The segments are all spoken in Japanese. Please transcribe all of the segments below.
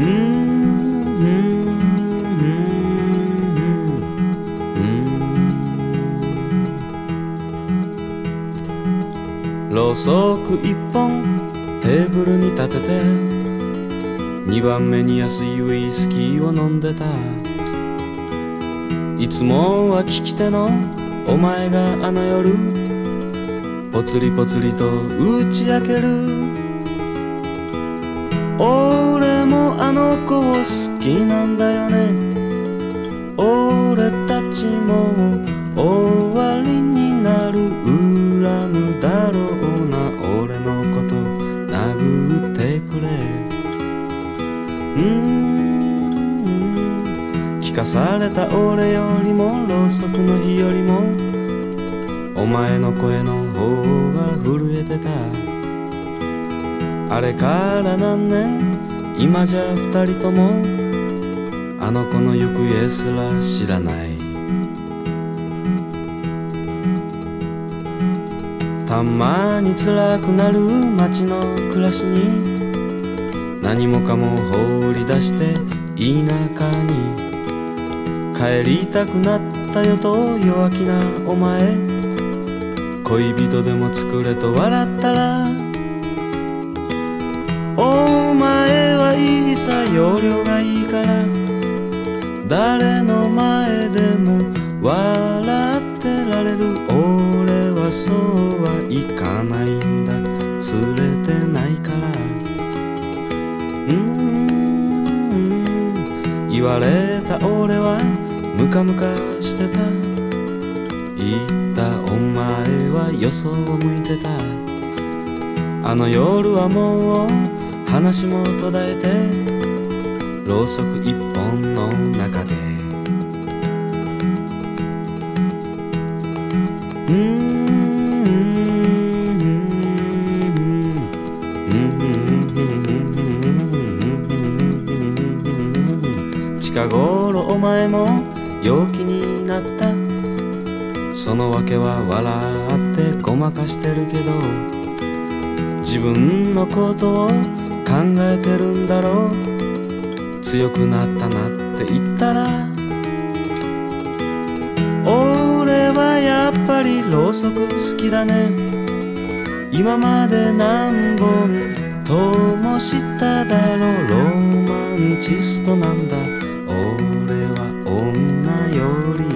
ろうそく一本テーブルに立てて2番目に安いウイスキーを飲んでた。いつもは聞き手のお前があの夜ぽつりぽつりと打ち明ける。俺もあの子を好きなんだよね。俺たちも終わりになる。恨むだろうな俺のこと殴ってくれ。聞かされた俺よりもろうそくの火よりもお前の声の方が震えてた。あれから何年今じゃ二人ともあの子の行方すら知らない。たまに辛くなる街の暮らしに何もかも放り出して田舎に帰りたくなったよと弱気なお前。恋人でも作れと笑ったらお前はいいさ容量がいいから誰の前でも笑ってられる。俺はそうはいかないんだ釣れてないから。言われた俺はムカムカしてた。言ったお前はよそを向いてた。あの夜はもう話も途絶えてろうそく一本の中で近頃お前も陽気になった。そのわけは笑ってごまかしてるけど自分のことを考えてるんだろう。強くなったなって言ったら俺はやっぱりろうそく好きだね。今まで何本灯しただろう。ロマンチストなんだ俺は女より。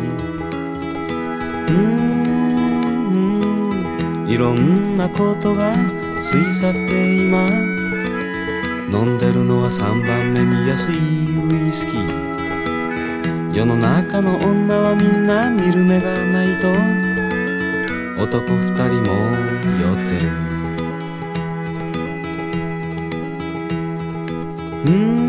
いろんなことが過ぎ去って今飲んでるのは3番目に安いウイスキー。世の中の女はみんな見る目がないと男2人も酔ってる。